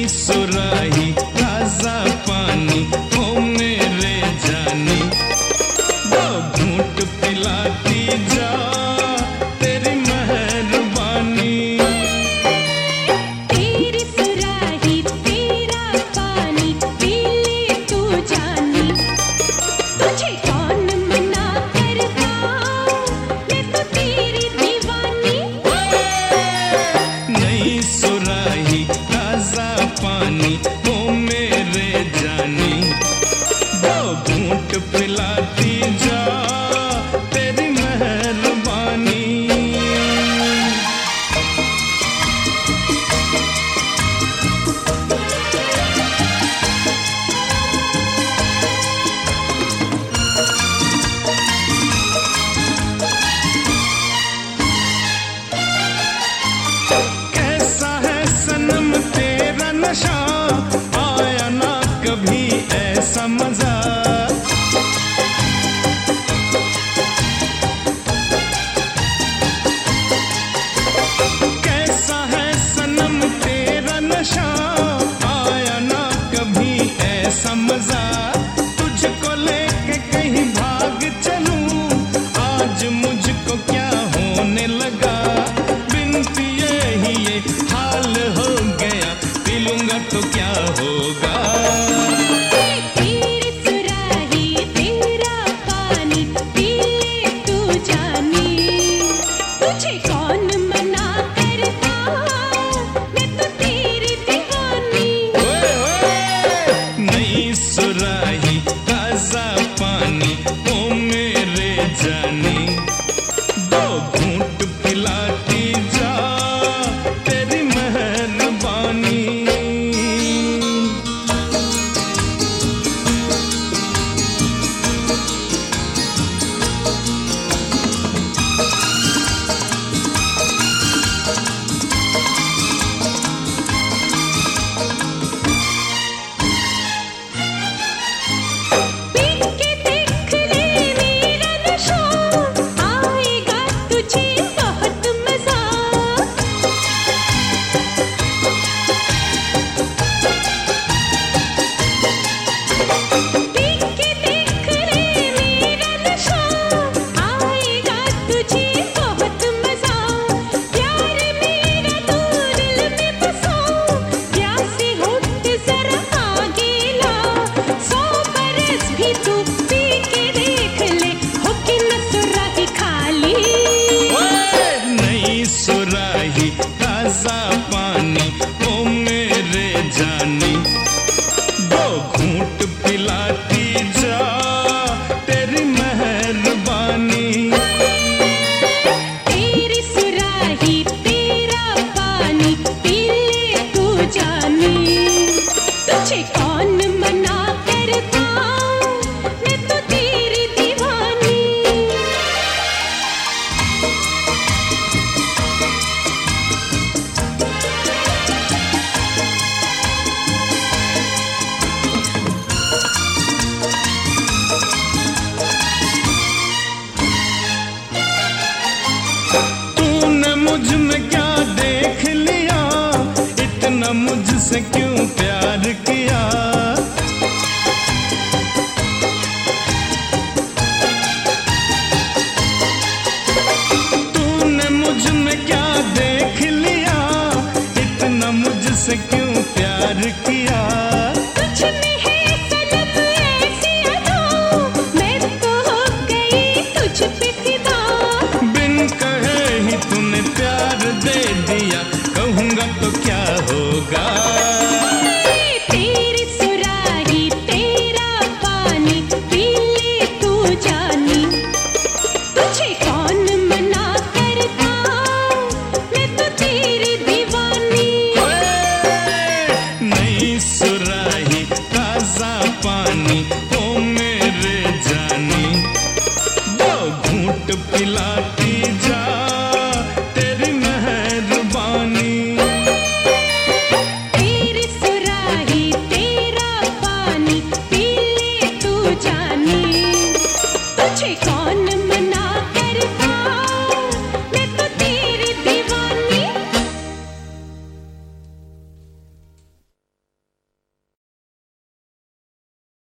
सुराही ताजा पानी ओ मेरे जानी, दो घूंट पिलाती जा तेरी मेहरबानी। तेरी सुराही तेरा पानी पी ले तू जानी, तुझे कौन मना करता, मैं तो तेरी दीवानी। नई सुराही ताजा पानी ओ मेरे जानी, दो घूंट पिलाती जा तेरी मेहरबानी। कैसा है सनम तेरा नशा, आया ना कभी ऐसा मजा। कैसा है सनम तेरा नशा, आया ना कभी ऐसा मजा। तुझको लेके कहीं भाग चलूं, आज मुझको क्या होने लगा। बिन पिए ही ये हाल हो गया, पी लूंगा तो क्या होगा। तेरी सुराही तेरा पानी पी ले तू जानी, तुझे कौन मना करता, मैं तो तेरी दीवानी। ओए ओए, नई सुराही ताजा पानी ओ मेरे जानी, दो घूंट पिलाती जा तेरी मेहरबानी। पी के देख ले मेरा नशा, आएगा तुझे बहुत मजा। पी के देख ले मेरा नशा, आएगा तुझे बहुत मजा। प्यार मेरा तू दिल में बसा, प्यासी होके जरा आगे ला। 100 बरस भी तू पी के देख ले, होके न सुराही खाली। ओए, नई सुराही ताजा पानी ओ मेरे जानी, दो घूंट पिलाती जा तेरी मेहरबानी। तेरी सुराही तेरा पानी पी ले तू जानी, तुझे कौन मना करता, मैं तो तेरी दीवानी। तूने मुझ में क्या देख लिया, इतना मुझसे क्यों प्यार किया। तूने मुझ में क्या देख लिया, इतना मुझसे क्यों प्यार किया।